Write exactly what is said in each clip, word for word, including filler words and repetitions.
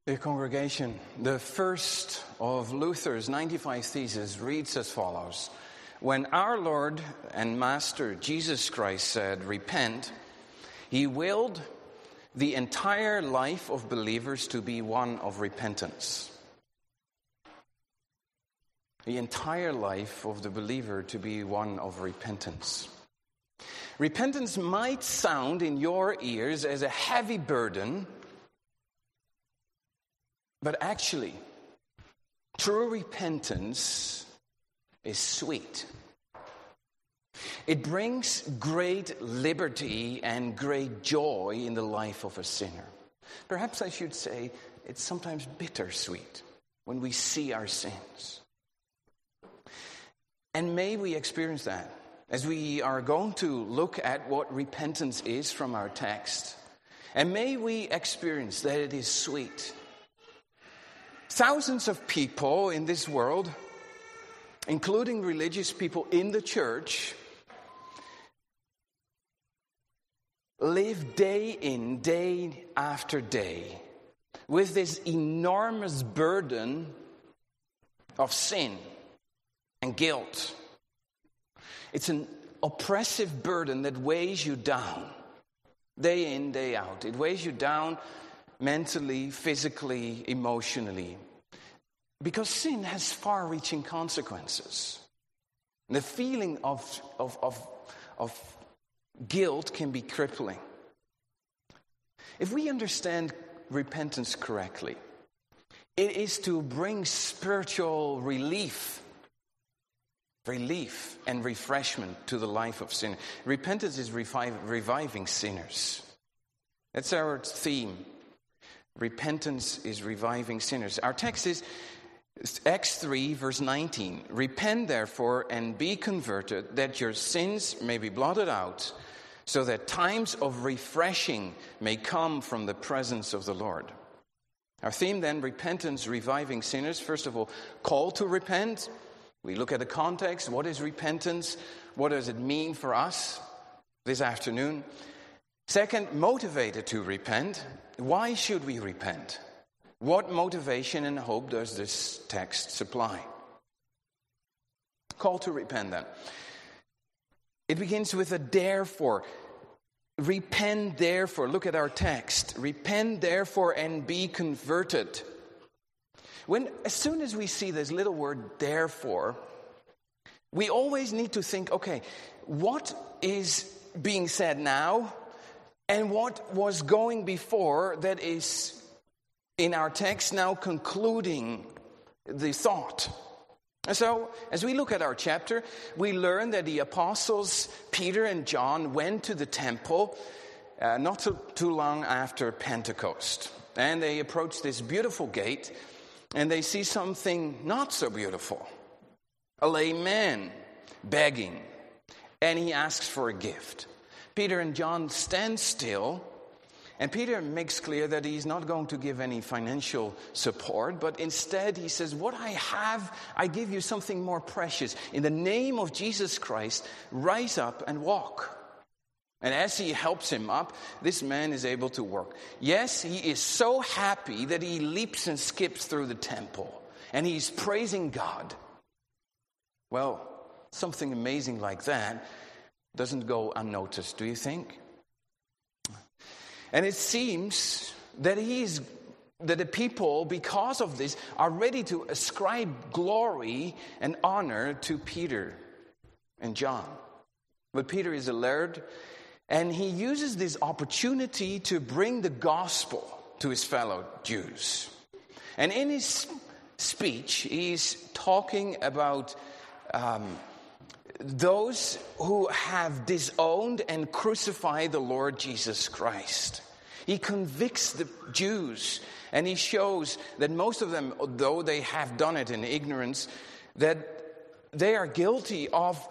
Dear congregation, the first of Luther's ninety-five Theses reads as follows. When our Lord and Master Jesus Christ said, "Repent," he willed the entire life of believers to be one of repentance. The entire life of the believer to be one of repentance. Repentance might sound in your ears as a heavy burden, but actually, true repentance is sweet. It brings great liberty and great joy in the life of a sinner. Perhaps I should say it's sometimes bittersweet when we see our sins. And may we experience that as we are going to look at what repentance is from our text. And may we experience that it is sweet. Thousands of people in this world, including religious people in the church, live day in, day after day with this enormous burden of sin and guilt. It's an oppressive burden that weighs you down day in, day out. It weighs you down mentally, physically, emotionally. Because sin has far-reaching consequences. The feeling of, of, of, of guilt can be crippling. If we understand repentance correctly, it is to bring spiritual relief, relief and refreshment to the life of sin. Repentance is revive, reviving sinners. That's our theme. Repentance is reviving sinners. Our text is Acts three, verse nineteen. Repent, therefore, and be converted, that your sins may be blotted out, so that times of refreshing may come from the presence of the Lord. Our theme then, repentance, reviving sinners. First of all, call to repent. We look at the context. What is repentance? What does it mean for us this afternoon? Second, motivated to repent. Why should we repent? What motivation and hope does this text supply? Call to repent then. It begins with a therefore. Repent therefore. Look at our text. Repent therefore and be converted. When, as soon as we see this little word therefore, we always need to think, okay, what is being said now? And what was going before that is in our text now concluding the thought. And so, as we look at our chapter, we learn that the apostles Peter and John went to the temple uh, not too, too long after Pentecost. And they approach this beautiful gate and they see something not so beautiful. A lame man begging, and he asks for a gift. Peter and John stand still, and Peter makes clear that he's not going to give any financial support, but instead he says, what I have, I give you something more precious. In the name of Jesus Christ, rise up and walk. And as he helps him up, this man is able to work. Yes, he is so happy that he leaps and skips through the temple, and he's praising God. Well, something amazing like that doesn't go unnoticed, do you think? And it seems that he's that the people, because of this, are ready to ascribe glory and honor to Peter and John. But Peter is alert, and he uses this opportunity to bring the gospel to his fellow Jews. And in his speech, he's talking about um, those who have disowned and crucified the Lord Jesus Christ. He convicts the Jews, and he shows that most of them, though they have done it in ignorance, that they are guilty of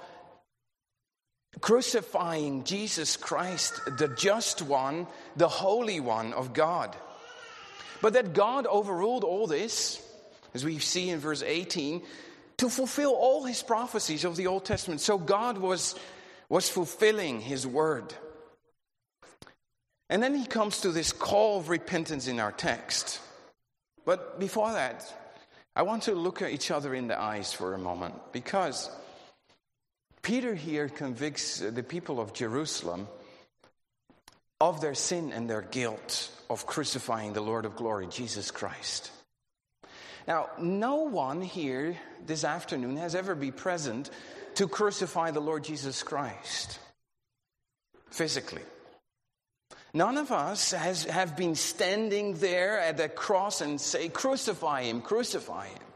crucifying Jesus Christ, the just one, the holy one of God. But that God overruled all this, as we see in verse eighteen, to fulfill all his prophecies of the Old Testament. So God was, was fulfilling his word. And then he comes to this call of repentance in our text. But before that, I want to look at each other in the eyes for a moment, because Peter here convicts the people of Jerusalem of their sin and their guilt of crucifying the Lord of glory, Jesus Christ. Now, no one here this afternoon has ever been present to crucify the Lord Jesus Christ physically. None of us has have been standing there at the cross and say, crucify him, crucify him.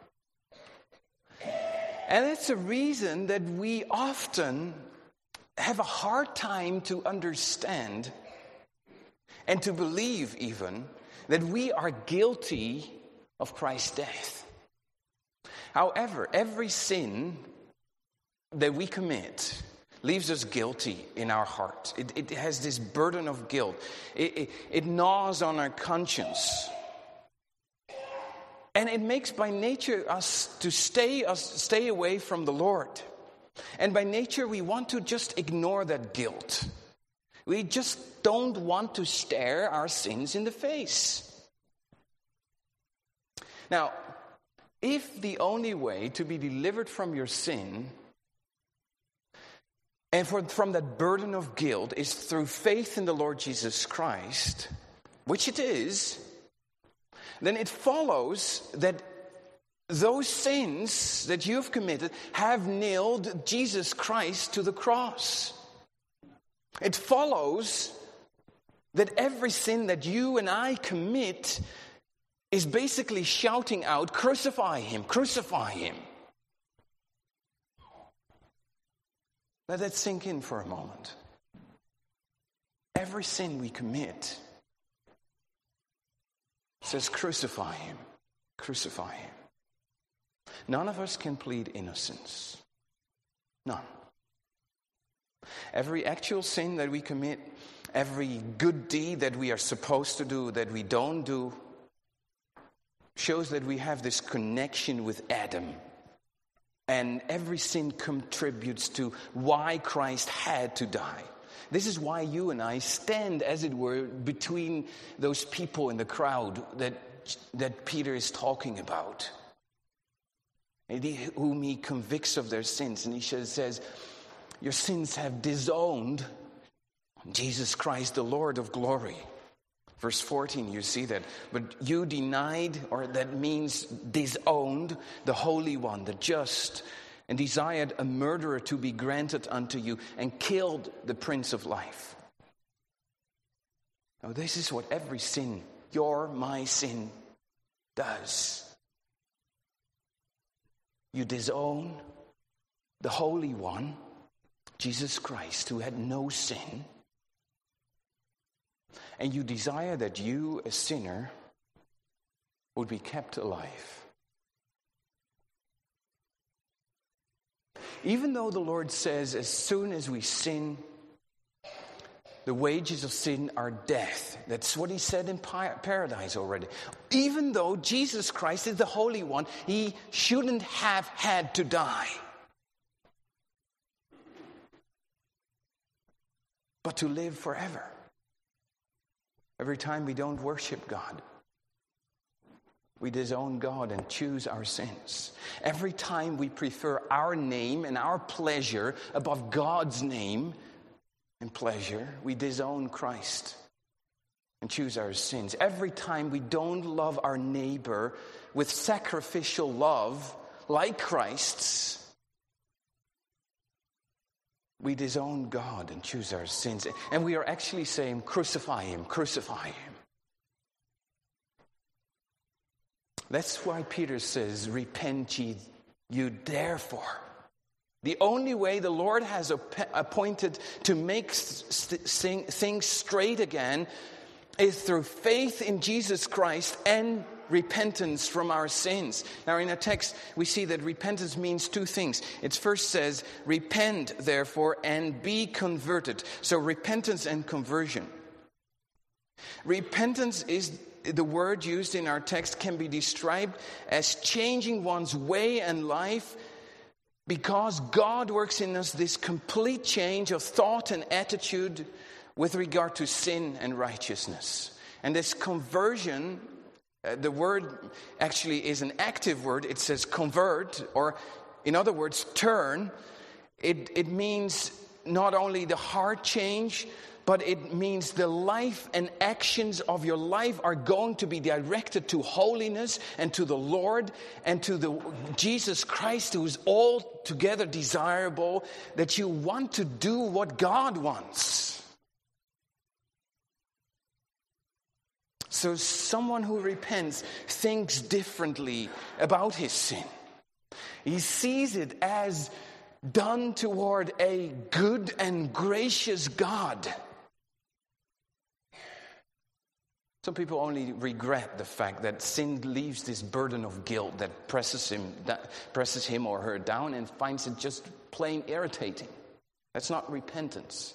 And it's a reason that we often have a hard time to understand and to believe even that we are guilty of Christ's death. However, every sin that we commit leaves us guilty in our heart. It, it has this burden of guilt. It, it, it gnaws on our conscience. And it makes by nature us to stay, us, stay away from the Lord. And by nature we want to just ignore that guilt. We just don't want to stare our sins in the face. Now, if the only way to be delivered from your sin and for, from that burden of guilt is through faith in the Lord Jesus Christ, which it is, then it follows that those sins that you've committed have nailed Jesus Christ to the cross. It follows that every sin that you and I commit is basically shouting out, crucify him, crucify him. Let that sink in for a moment. Every sin we commit says, crucify him, crucify him. None of us can plead innocence. None. Every actual sin that we commit, every good deed that we are supposed to do, that we don't do, shows that we have this connection with Adam. And every sin contributes to why Christ had to die. This is why you and I stand, as it were, between those people in the crowd that, that Peter is talking about, and he, whom he convicts of their sins. And he says, your sins have disowned Jesus Christ, the Lord of glory. Verse fourteen, you see that. But you denied, or that means disowned, the Holy One, the just, and desired a murderer to be granted unto you, and killed the Prince of Life. Now this is what every sin, your, my sin, does. You disown the Holy One, Jesus Christ, who had no sin. And you desire that you, a sinner, would be kept alive. Even though the Lord says as soon as we sin, the wages of sin are death. That's what he said in paradise already. Even though Jesus Christ is the Holy One, he shouldn't have had to die. But to live forever. Every time we don't worship God, we disown God and choose our sins. Every time we prefer our name and our pleasure above God's name and pleasure, we disown Christ and choose our sins. Every time we don't love our neighbor with sacrificial love like Christ's, we disown God and choose our sins. And we are actually saying, crucify him, crucify him. That's why Peter says, repent ye you therefore. The only way the Lord has appointed to make things straight again is through faith in Jesus Christ and repentance from our sins. Now in our text we see that repentance means two things. It first says, repent therefore and be converted. So repentance and conversion. Repentance is the word used in our text, can be described as changing one's way and life, because God works in us this complete change of thought and attitude with regard to sin and righteousness. And this conversion Uh, the word actually is an active word. It says convert, or in other words, turn. It, it means not only the heart change, but it means the life and actions of your life are going to be directed to holiness and to the Lord and to the Jesus Christ, who is altogether desirable, that you want to do what God wants. So someone who repents thinks differently about his sin. He sees it as done toward a good and gracious God. Some people only regret the fact that sin leaves this burden of guilt that presses him, that presses him or her down, and finds it just plain irritating. That's not repentance.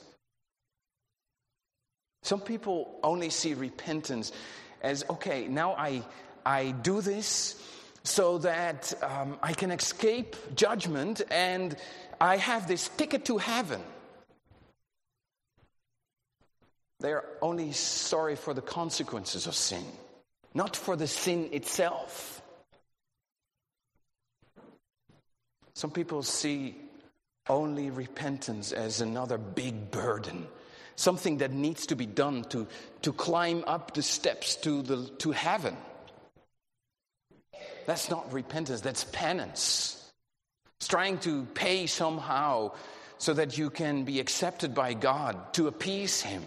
Some people only see repentance as, okay, now I I do this so that um, I can escape judgment and I have this ticket to heaven. They are only sorry for the consequences of sin, not for the sin itself. Some people see only repentance as another big burden, something that needs to be done to, to climb up the steps to the to heaven. That's not repentance, that's penance. It's trying to pay somehow so that you can be accepted by God, to appease Him.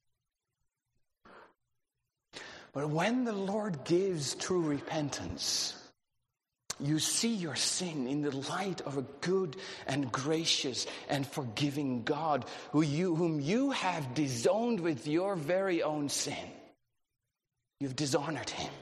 But when the Lord gives true repentance, you see your sin in the light of a good and gracious and forgiving God who you, whom you have disowned with your very own sin. You've dishonored Him.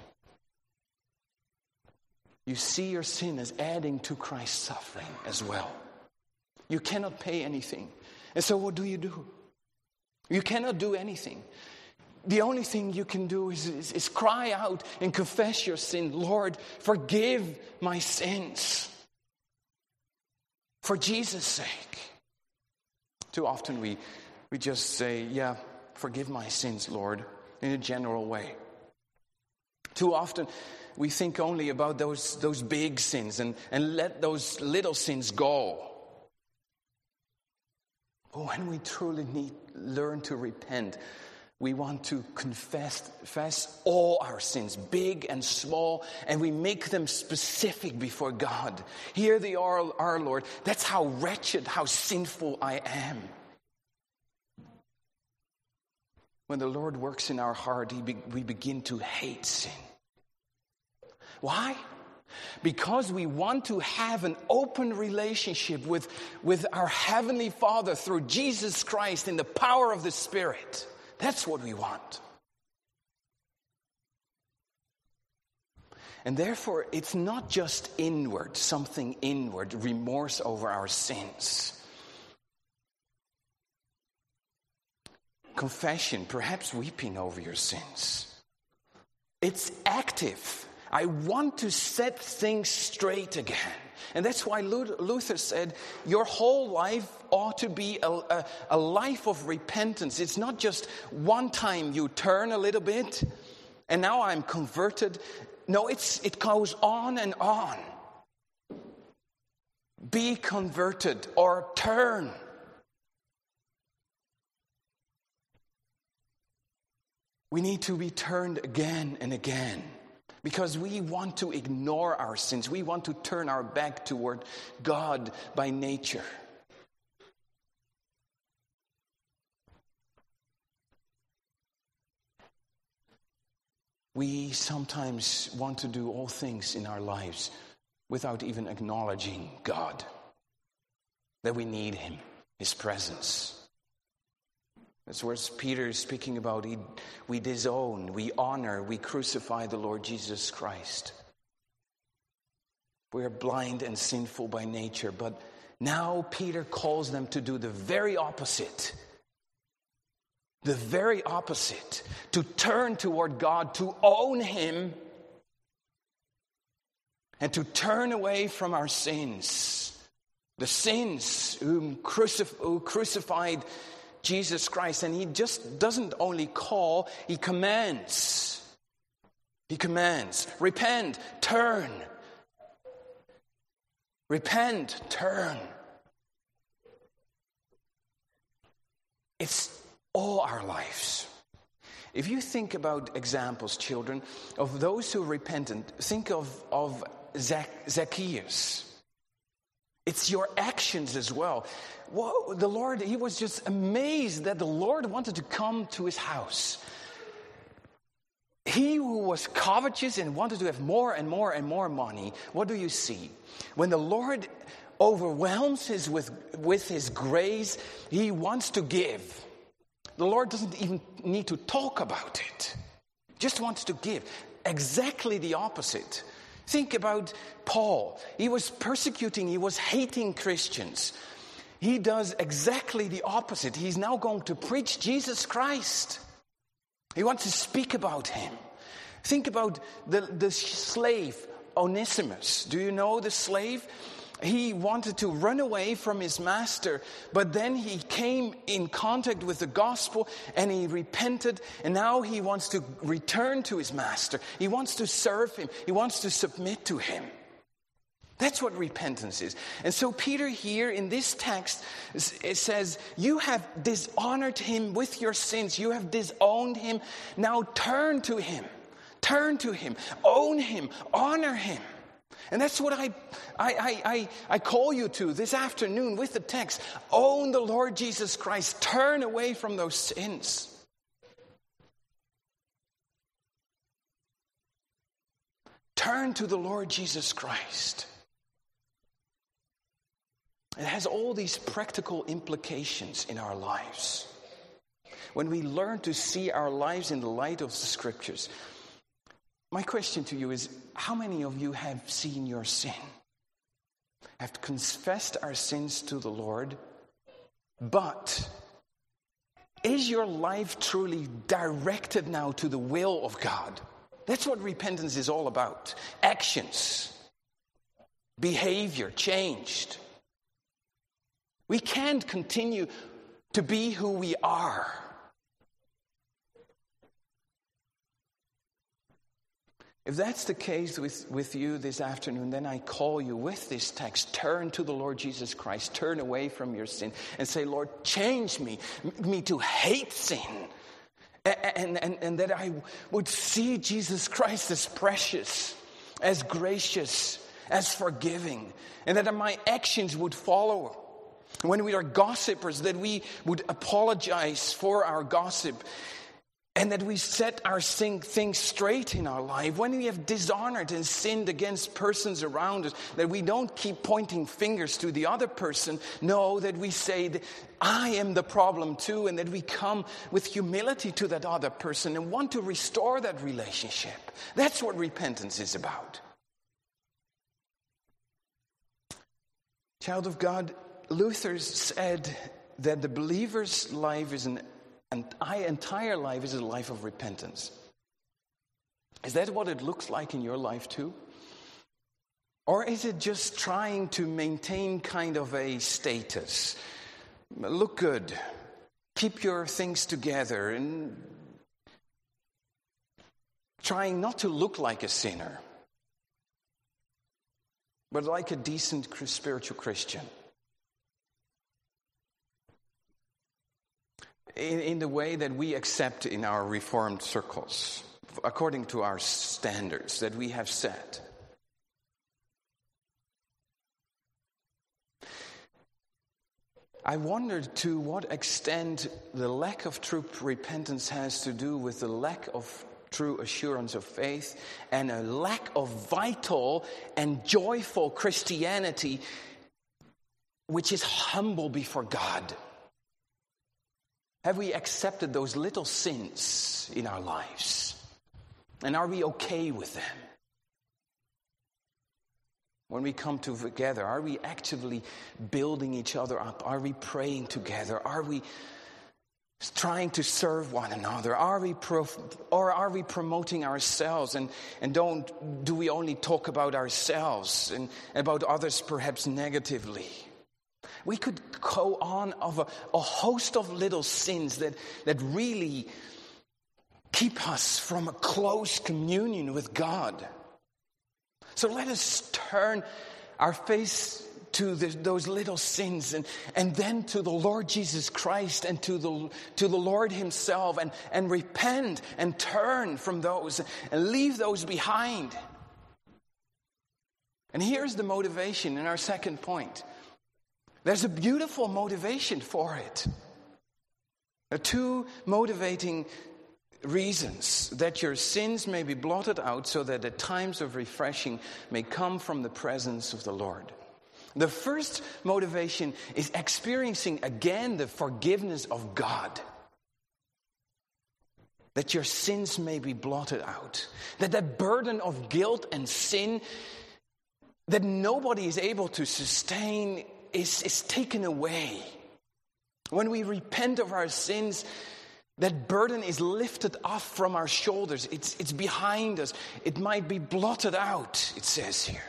You see your sin as adding to Christ's suffering as well. You cannot pay anything. And so what do you do? You cannot do anything. The only thing you can do is, is, is cry out and confess your sin. Lord, forgive my sins. For Jesus' sake. Too often we, we just say, yeah, forgive my sins, Lord, in a general way. Too often we think only about those, those big sins and, and let those little sins go. But when we truly need learn to repent, we want to confess, confess all our sins, big and small, and we make them specific before God. Here they are, our Lord. That's how wretched, how sinful I am. When the Lord works in our heart, he be, we begin to hate sin. Why? Because we want to have an open relationship with, with our Heavenly Father through Jesus Christ in the power of the Spirit. That's what we want. And therefore, it's not just inward, something inward, remorse over our sins. Confession, perhaps weeping over your sins. It's active. I want to set things straight again. And that's why Luther said, your whole life ought to be a, a, a life of repentance. It's not just one time you turn a little bit, and now I'm converted. No, it's it goes on and on. Be converted or turn. We need to be turned again and again. Because we want to ignore our sins. We want to turn our back toward God by nature. We sometimes want to do all things in our lives without even acknowledging God. That we need Him, His presence. That's what Peter is speaking about. He, we disown, we honor, we crucify the Lord Jesus Christ. We are blind and sinful by nature, but now Peter calls them to do the very opposite. The very opposite. To turn toward God, to own Him, and to turn away from our sins. The sins whom crucif- who crucified Jesus Christ. And He just doesn't only call, He commands. He commands, repent, turn. Repent, turn. It's all our lives. If you think about examples, children, of those who repented, think of, of Zac- Zacchaeus. It's your actions as well. Whoa, the Lord, he was just amazed that the Lord wanted to come to his house. He who was covetous and wanted to have more and more and more money, what do you see? When the Lord overwhelms us with, with his grace, he wants to give. The Lord doesn't even need to talk about it. Just wants to give. Exactly the opposite. Think about Paul. He was persecuting, he was hating Christians. He does exactly the opposite. He's now going to preach Jesus Christ. He wants to speak about him. Think about the, the slave, Onesimus. Do you know the slave? He wanted to run away from his master, but then he came in contact with the gospel and he repented, and now he wants to return to his master. He wants to serve him. He wants to submit to him. That's what repentance is. And so Peter here in this text, it says, you have dishonored him with your sins. You have disowned him. Now turn to him. Turn to him. Own him. Honor him. And that's what I, I, I, I, I call you to this afternoon with the text. Own the Lord Jesus Christ. Turn away from those sins. Turn to the Lord Jesus Christ. It has all these practical implications in our lives. When we learn to see our lives in the light of the Scriptures, my question to you is, how many of you have seen your sin? Have confessed our sins to the Lord? But is your life truly directed now to the will of God? That's what repentance is all about. Actions. Behavior changed. We can't continue to be who we are. If that's the case with, with you this afternoon, then I call you with this text, turn to the Lord Jesus Christ, turn away from your sin and say, Lord, change me, me to hate sin. And, and, and that I would see Jesus Christ as precious, as gracious, as forgiving, and that my actions would follow. When we are gossipers, that we would apologize for our gossip, and that we set our things straight in our life. When we have dishonored and sinned against persons around us, that we don't keep pointing fingers to the other person. No, that we say, that I am the problem too, and that we come with humility to that other person and want to restore that relationship. That's what repentance is about. Child of God, Luther said that the believer's life is an And our entire life is a life of repentance. Is that what it looks like in your life too? Or is it just trying to maintain kind of a status? Look good. Keep your things together and trying not to look like a sinner, but like a decent spiritual Christian. In, in the way that we accept in our Reformed circles, according to our standards that we have set. I wondered to what extent the lack of true repentance has to do with the lack of true assurance of faith and a lack of vital and joyful Christianity, which is humble before God. Have we accepted those little sins in our lives? And are we okay with them? When we come together, are we actively building each other up? Are we praying together? Are we trying to serve one another? Are we prof- or are we promoting ourselves? And, and don't do we only talk about ourselves and about others perhaps negatively? We could go on of a, a host of little sins that, that really keep us from a close communion with God. So let us turn our face to the, those little sins and, and then to the Lord Jesus Christ and to the, to the Lord himself and, and repent and turn from those and leave those behind. And here's the motivation in our second point. There's a beautiful motivation for it. There are two motivating reasons: that your sins may be blotted out so that the times of refreshing may come from the presence of the Lord. The first motivation is experiencing again the forgiveness of God. That your sins may be blotted out. That the burden of guilt and sin that nobody is able to sustain is, is taken away. When we repent of our sins, that burden is lifted off from our shoulders. It's, it's behind us. It might be blotted out, it says here.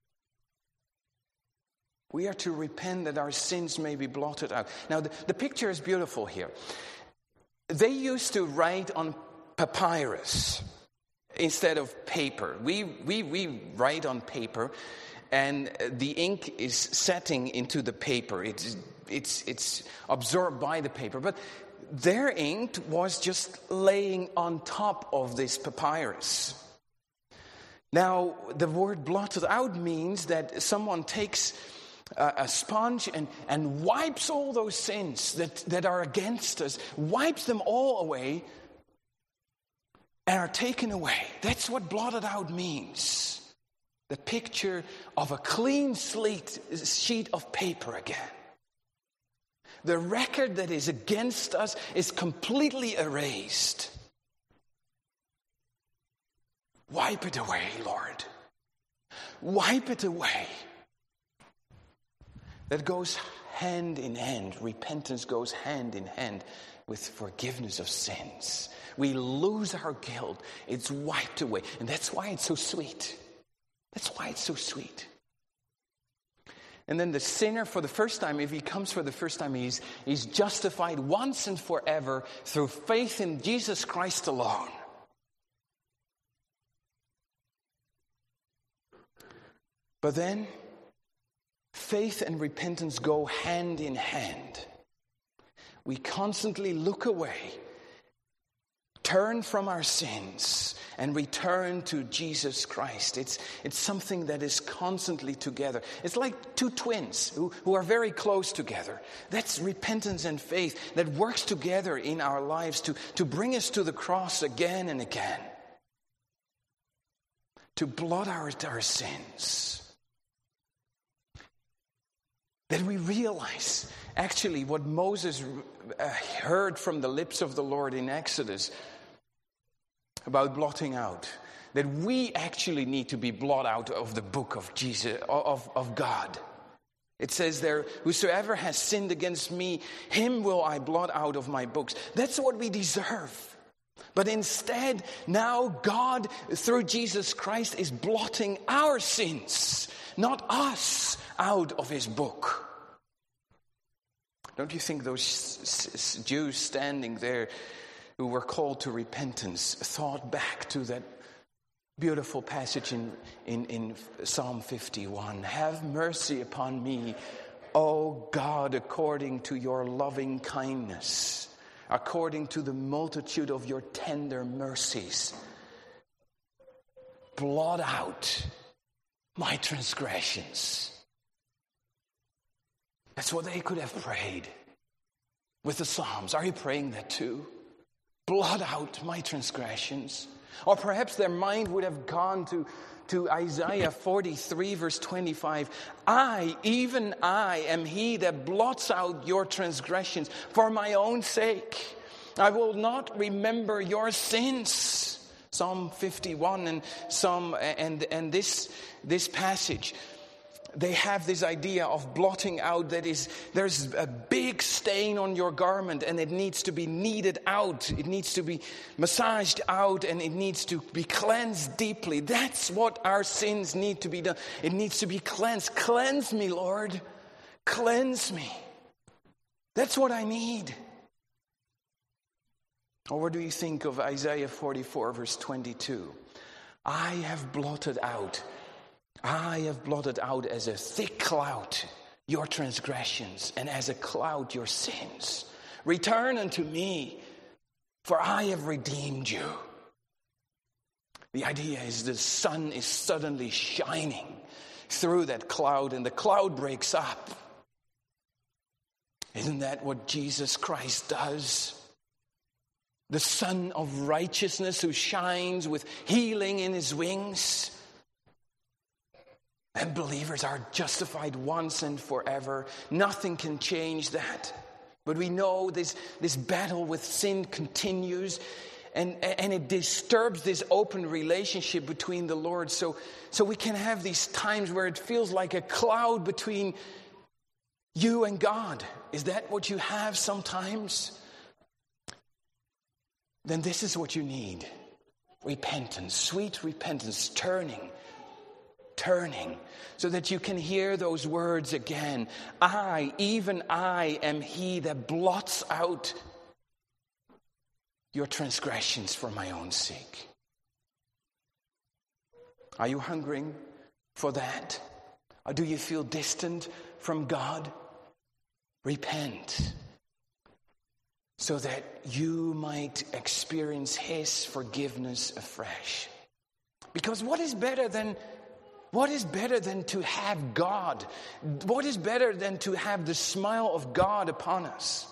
We are to repent that our sins may be blotted out. Now, the, the picture is beautiful here. They used to write on papyrus instead of paper. We, we, we write on paper, and the ink is setting into the paper. It's, it's, it's absorbed by the paper. But their ink was just laying on top of this papyrus. Now, the word blotted out means that someone takes a sponge and, and wipes all those sins that, that are against us, wipes them all away and are taken away. That's what blotted out means. The picture of a clean slate, sheet of paper again. The record that is against us is completely erased. Wipe it away, Lord. Wipe it away. That goes hand in hand. Repentance goes hand in hand with forgiveness of sins. We lose our guilt. It's wiped away. And that's why it's so sweet. That's why it's so sweet. And then the sinner, for the first time, if he comes for the first time, he's, he's justified once and forever through faith in Jesus Christ alone. But then, faith and repentance go hand in hand. We constantly look away, turn from our sins, and return to Jesus Christ. It's, it's something that is constantly together. It's like two twins who, who are very close together. That's repentance and faith that works together in our lives to, to bring us to the cross again and again. To blot out our sins. That we realize actually what Moses uh, heard from the lips of the Lord in Exodus about blotting out. That we actually need to be blotted out of the book of Jesus, of, of God. It says there, whosoever has sinned against me, him will I blot out of my books. That's what we deserve. But instead, now God, through Jesus Christ, is blotting our sins, not us, out of his book. Don't you think those Jews standing there who were called to repentance thought back to that beautiful passage in, in, in Psalm fifty-one? Have mercy upon me, O God, according to your loving kindness, according to the multitude of your tender mercies. Blot out my transgressions. That's what they could have prayed with the Psalms. Are you praying that too? Blot out my transgressions. Or perhaps their mind would have gone to, to Isaiah forty-three, verse twenty-five. I, even I, am he that blots out your transgressions for my own sake. I will not remember your sins. Psalm fifty-one and Psalm and and this this passage, they have this idea of blotting out. That is, there's a big stain on your garment and it needs to be kneaded out. It needs to be massaged out and it needs to be cleansed deeply. That's what our sins need to be done. It needs to be cleansed. Cleanse me, Lord. Cleanse me. That's what I need. Or what do you think of Isaiah forty-four, verse twenty-two? I have blotted out, I have blotted out as a thick cloud your transgressions, and as a cloud your sins. Return unto me, for I have redeemed you. The idea is the sun is suddenly shining through that cloud, and the cloud breaks up. Isn't that what Jesus Christ does? The Son of righteousness who shines with healing in his wings. And believers are justified once and forever. Nothing can change that. But we know this, this battle with sin continues, and, and it disturbs this open relationship between the Lord. So, so we can have these times where it feels like a cloud between you and God. Is that what you have sometimes? Then this is what you need. Repentance, sweet repentance, turning. Turning, so that you can hear those words again. I, even I, am he that blots out your transgressions for my own sake. Are you hungering for that? Or do you feel distant from God? Repent, so that you might experience his forgiveness afresh. Because what is better than What is better than to have God? What is better than to have the smile of God upon us?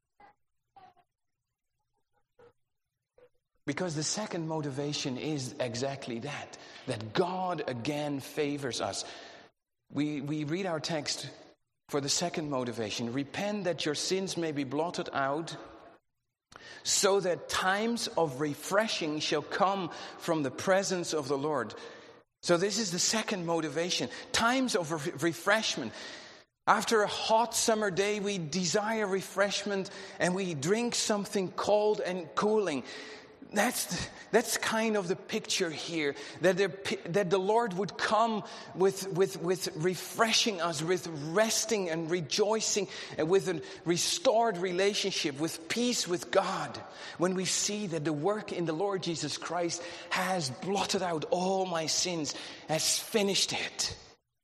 Because the second motivation is exactly that, that God again favors us. We, we read our text for the second motivation. Repent that your sins may be blotted out, so that times of refreshing shall come from the presence of the Lord. So this is the second motivation. Times of re- refreshment. After a hot summer day, we desire refreshment and we drink something cold and cooling. That's the, that's kind of the picture here, that the, that the Lord would come with, with, with refreshing us, with resting and rejoicing, and with a restored relationship, with peace with God, when we see that the work in the Lord Jesus Christ has blotted out all my sins, has finished it.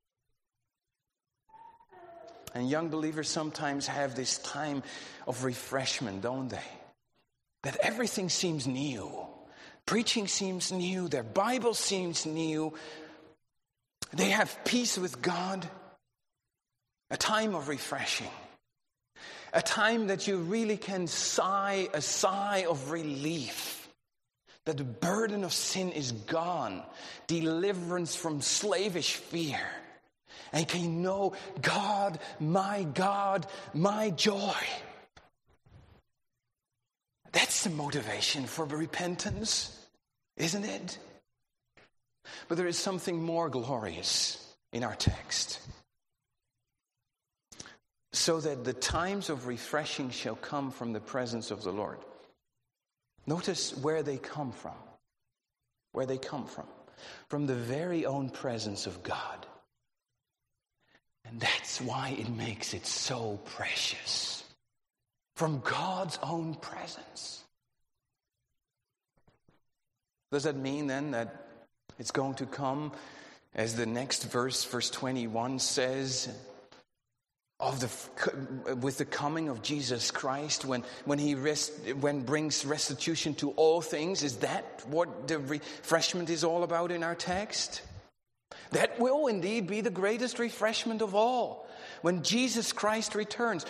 And young believers sometimes have this time of refreshment, don't they? That everything seems new. Preaching seems new. Their Bible seems new. They have peace with God. A time of refreshing. A time that you really can sigh a sigh of relief. That the burden of sin is gone. Deliverance from slavish fear. And can you know, God, my God, my joy. That's the motivation for repentance, isn't it? But there is something more glorious in our text. So that the times of refreshing shall come from the presence of the Lord. Notice where they come from. Where they come from. From the very own presence of God. And that's why it makes it so precious. From God's own presence. Does that mean then that it's going to come, as the next verse, verse twenty-one says, of the with the coming of Jesus Christ, when when he rest, when brings restitution to all things? Is that what the refreshment is all about in our text? That will indeed be the greatest refreshment of all, when Jesus Christ returns.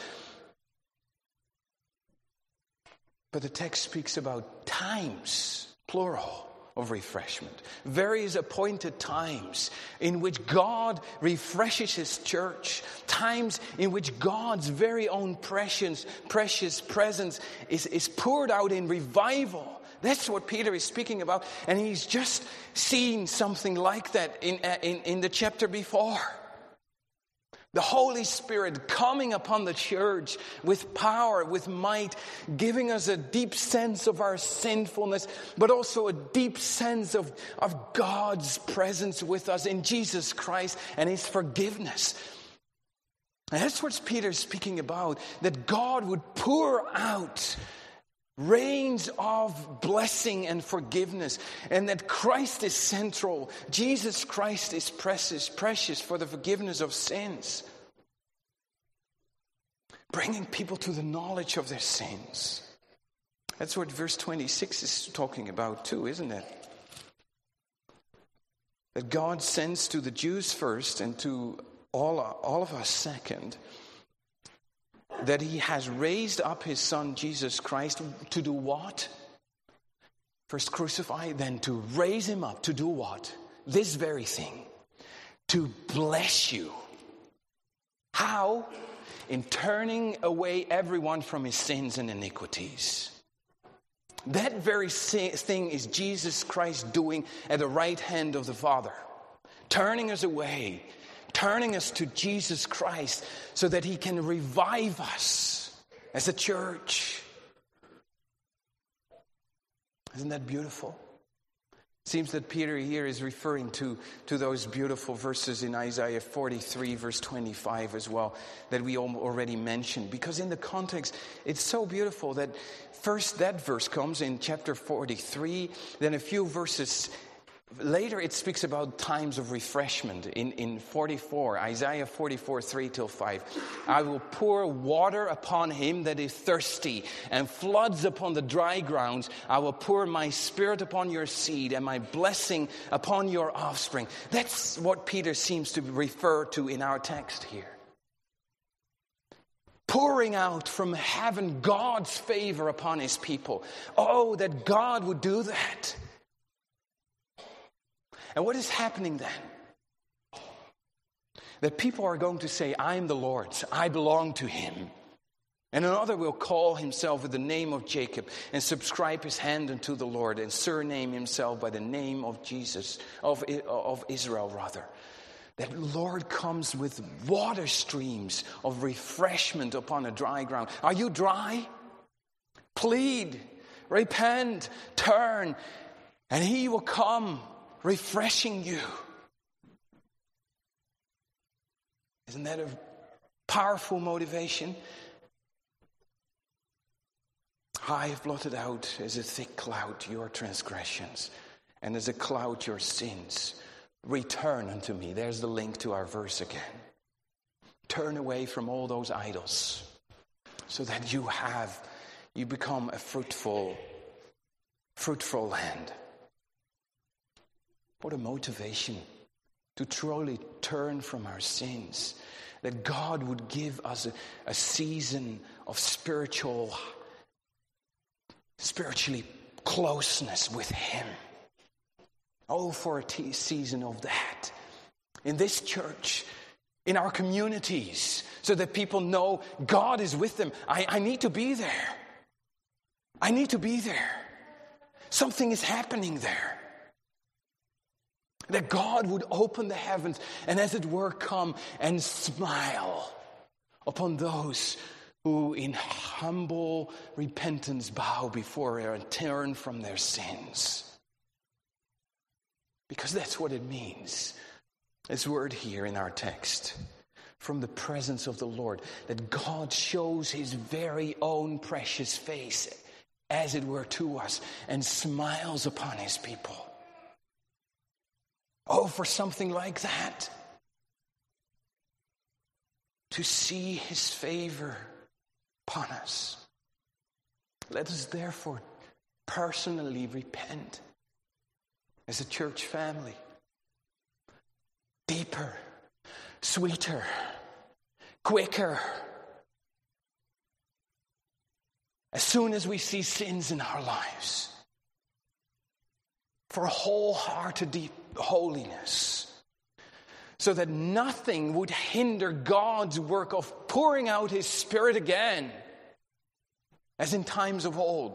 But the text speaks about times, plural, of refreshment. Various appointed times in which God refreshes his church. Times in which God's very own precious, precious presence is, is poured out in revival. That's what Peter is speaking about. And he's just seen something like that in, in, in the chapter before. The Holy Spirit coming upon the church with power, with might, giving us a deep sense of our sinfulness, but also a deep sense of, of God's presence with us in Jesus Christ and his forgiveness. And that's what Peter's speaking about, that God would pour out Reigns of blessing and forgiveness, and that Christ is central. Jesus Christ is precious, precious for the forgiveness of sins. Bringing people to the knowledge of their sins. That's what verse twenty-six is talking about too, isn't it? That God sends to the Jews first and to all, all of us second, that he has raised up his Son, Jesus Christ, to do what? First crucify, then to raise him up, to do what? This very thing. To bless you. How? In turning away everyone from his sins and iniquities. That very thing is Jesus Christ doing at the right hand of the Father. Turning us away. Turning us to Jesus Christ so that he can revive us as a church. Isn't that beautiful? It seems that Peter here is referring to, to those beautiful verses in Isaiah forty-three, verse twenty-five as well, that we already mentioned. Because in the context, it's so beautiful that first that verse comes in chapter forty-three, then a few verses later it speaks about times of refreshment. In, in forty-four, Isaiah forty-four, three till five. I will pour water upon him that is thirsty, and floods upon the dry grounds. I will pour my spirit upon your seed, and my blessing upon your offspring. That's what Peter seems to refer to in our text here. Pouring out from heaven God's favor upon his people. Oh, that God would do that. And what is happening then? That people are going to say, I am the Lord's, I belong to him. And another will call himself with the name of Jacob and subscribe his hand unto the Lord and surname himself by the name of Jesus, of, of Israel rather. That Lord comes with water streams of refreshment upon a dry ground. Are you dry? Plead, repent, turn, and he will come refreshing you. Isn't that a powerful motivation? I have blotted out as a thick cloud your transgressions, and as a cloud your sins. Return unto me. There's the link to our verse again. Turn away from all those idols, so that you have, you become a fruitful, fruitful land. What a motivation to truly turn from our sins. That God would give us a, a season of spiritual, spiritually closeness with him. Oh, for a t- season of that. In this church, in our communities, so that people know God is with them. I, I need to be there. I need to be there. Something is happening there. That God would open the heavens and as it were come and smile upon those who in humble repentance bow before her and turn from their sins. Because that's what it means. This word here in our text. From the presence of the Lord. That God shows his very own precious face as it were to us and smiles upon his people. Oh, for something like that. To see his favor upon us. Let us therefore personally repent as a church family. Deeper, sweeter, quicker. As soon as we see sins in our lives. For a wholehearted deep holiness, so that nothing would hinder God's work of pouring out his Spirit again, as in times of old.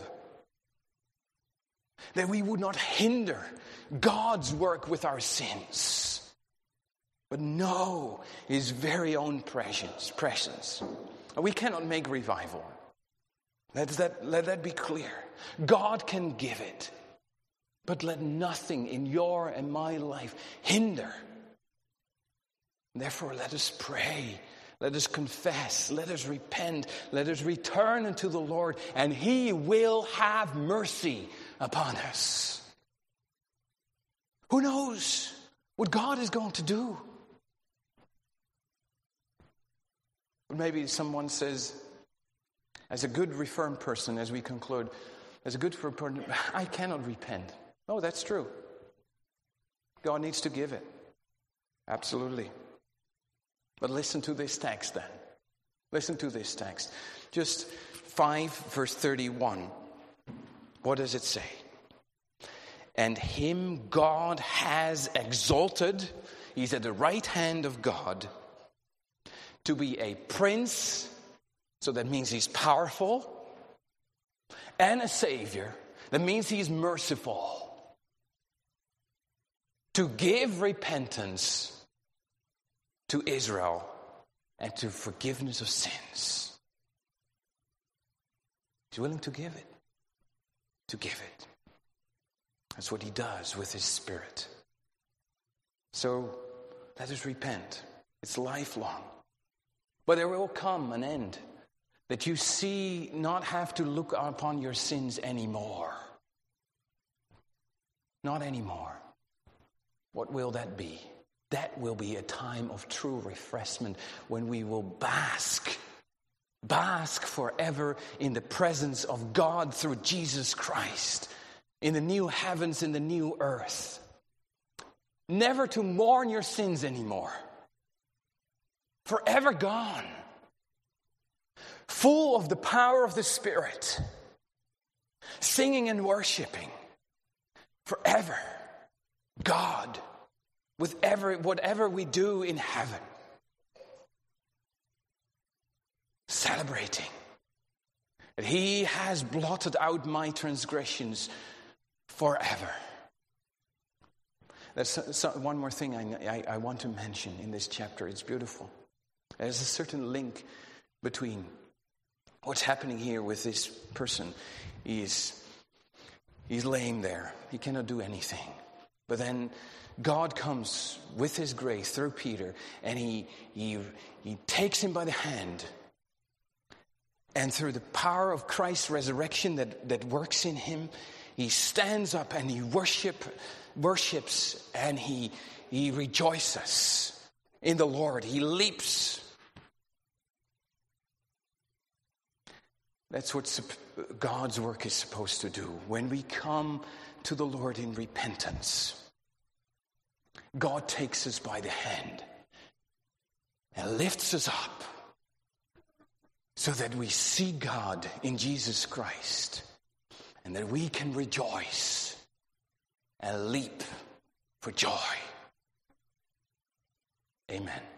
That we would not hinder God's work with our sins, but know his very own presence. presence. We cannot make revival. Let that, let that be clear. God can give it. But let nothing in your and my life hinder. Therefore, let us pray Let us confess. Let us repent. Let us return unto the Lord, and He will have mercy upon us. Who knows what God is going to do? But maybe someone says, as a good Reformed person, as we conclude, as a good Reformed person, I cannot repent. No, that's true. God needs to give it. Absolutely. But listen to this text then. Listen to this text. Just five, verse thirty-one. What does it say? And him God has exalted, he's at the right hand of God, to be a prince, so that means he's powerful, and a savior, that means he's merciful, to give repentance to Israel and to forgiveness of sins. He's willing to give it, to give it. That's what he does with his Spirit. So let us repent. It's lifelong. But there will come an end that you see not have to look upon your sins anymore. Not anymore. What will that be? That will be a time of true refreshment when we will bask, bask forever in the presence of God through Jesus Christ. In the new heavens, in the new earth. Never to mourn your sins anymore. Forever gone. Full of the power of the Spirit. Singing and worshiping. Forever. God. With every, whatever we do in heaven. Celebrating. That He has blotted out my transgressions forever. There's one more thing I, I, I want to mention in this chapter. It's beautiful. There's a certain link between what's happening here with this person. He's, he's laying there. He cannot do anything. But then God comes with His grace through Peter, and he, he, he takes him by the hand. And through the power of Christ's resurrection that, that works in him, he stands up and he worship, worships and he, he rejoices in the Lord. He leaps. That's what God's work is supposed to do. When we come to the Lord in repentance, God takes us by the hand and lifts us up so that we see God in Jesus Christ. And that we can rejoice and leap for joy. Amen.